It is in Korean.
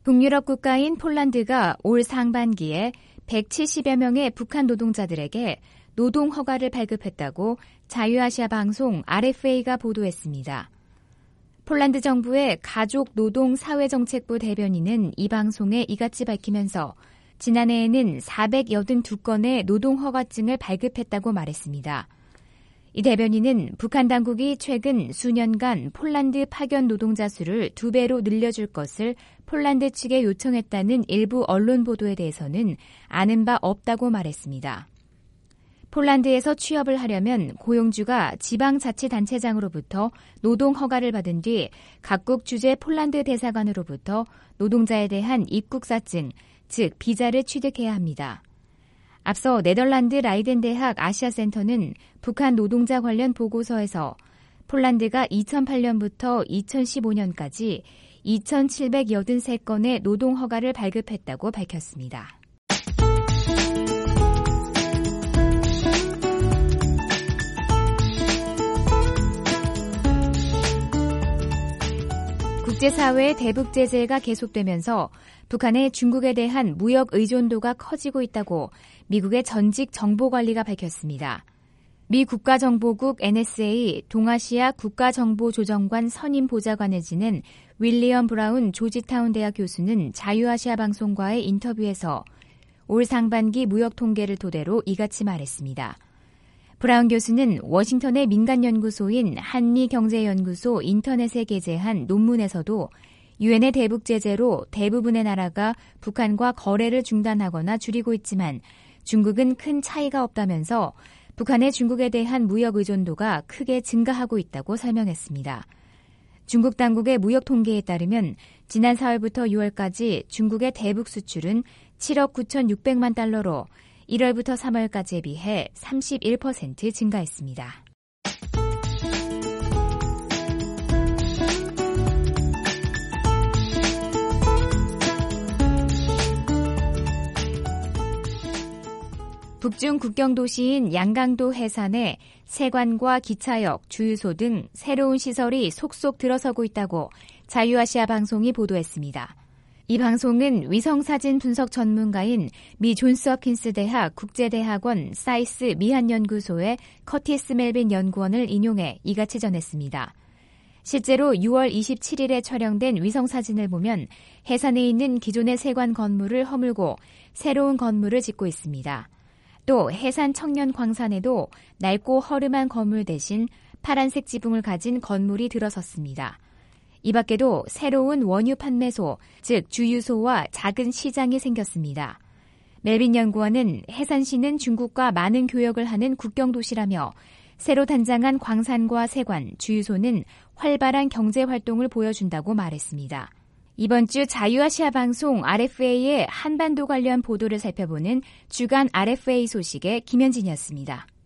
북유럽 국가인 폴란드가 올 상반기에 170여 명의 북한 노동자들에게 노동 허가를 발급했다고 자유아시아 방송 RFA가 보도했습니다. 폴란드 정부의 가족노동사회정책부 대변인은 이 방송에 이같이 밝히면서 지난해에는 482건의 노동허가증을 발급했다고 말했습니다. 이 대변인은 북한 당국이 최근 수년간 폴란드 파견 노동자 수를 2배로 늘려줄 것을 폴란드 측에 요청했다는 일부 언론 보도에 대해서는 아는 바 없다고 말했습니다. 폴란드에서 취업을 하려면 고용주가 지방자치단체장으로부터 노동허가를 받은 뒤 각국 주재 폴란드 대사관으로부터 노동자에 대한 입국사증, 즉 비자를 취득해야 합니다. 앞서 네덜란드 라이덴 대학 아시아센터는 북한 노동자 관련 보고서에서 폴란드가 2008년부터 2015년까지 2,783건의 노동허가를 발급했다고 밝혔습니다. 국제사회의 대북 제재가 계속되면서 북한의 중국에 대한 무역 의존도가 커지고 있다고 미국의 전직 정보관리가 밝혔습니다. 미 국가정보국 NSA 동아시아 국가정보조정관 선임 보좌관을 지낸 윌리엄 브라운 조지타운 대학 교수는 자유아시아 방송과의 인터뷰에서 올 상반기 무역 통계를 토대로 이같이 말했습니다. 브라운 교수는 워싱턴의 민간연구소인 한미경제연구소 인터넷에 게재한 논문에서도 유엔의 대북 제재로 대부분의 나라가 북한과 거래를 중단하거나 줄이고 있지만 중국은 큰 차이가 없다면서 북한의 중국에 대한 무역 의존도가 크게 증가하고 있다고 설명했습니다. 중국 당국의 무역 통계에 따르면 지난 4월부터 6월까지 중국의 대북 수출은 7억 9,600만 달러로 1월부터 3월까지에 비해 31% 증가했습니다. 북중 국경도시인 양강도 해산에 세관과 기차역, 주유소 등 새로운 시설이 속속 들어서고 있다고 자유아시아 방송이 보도했습니다. 이 방송은 위성사진 분석 전문가인 미 존스홉킨스 대학 국제대학원 사이스 미한연구소의 커티스 멜빈 연구원을 인용해 이같이 전했습니다. 실제로 6월 27일에 촬영된 위성사진을 보면 해산에 있는 기존의 세관 건물을 허물고 새로운 건물을 짓고 있습니다. 또 해산 청년 광산에도 낡고 허름한 건물 대신 파란색 지붕을 가진 건물이 들어섰습니다. 이 밖에도 새로운 원유 판매소, 즉 주유소와 작은 시장이 생겼습니다. 멜빈 연구원은 해산시는 중국과 많은 교역을 하는 국경도시라며 새로 단장한 광산과 세관, 주유소는 활발한 경제활동을 보여준다고 말했습니다. 이번 주 자유아시아 방송 RFA의 한반도 관련 보도를 살펴보는 주간 RFA 소식의 김현진이었습니다.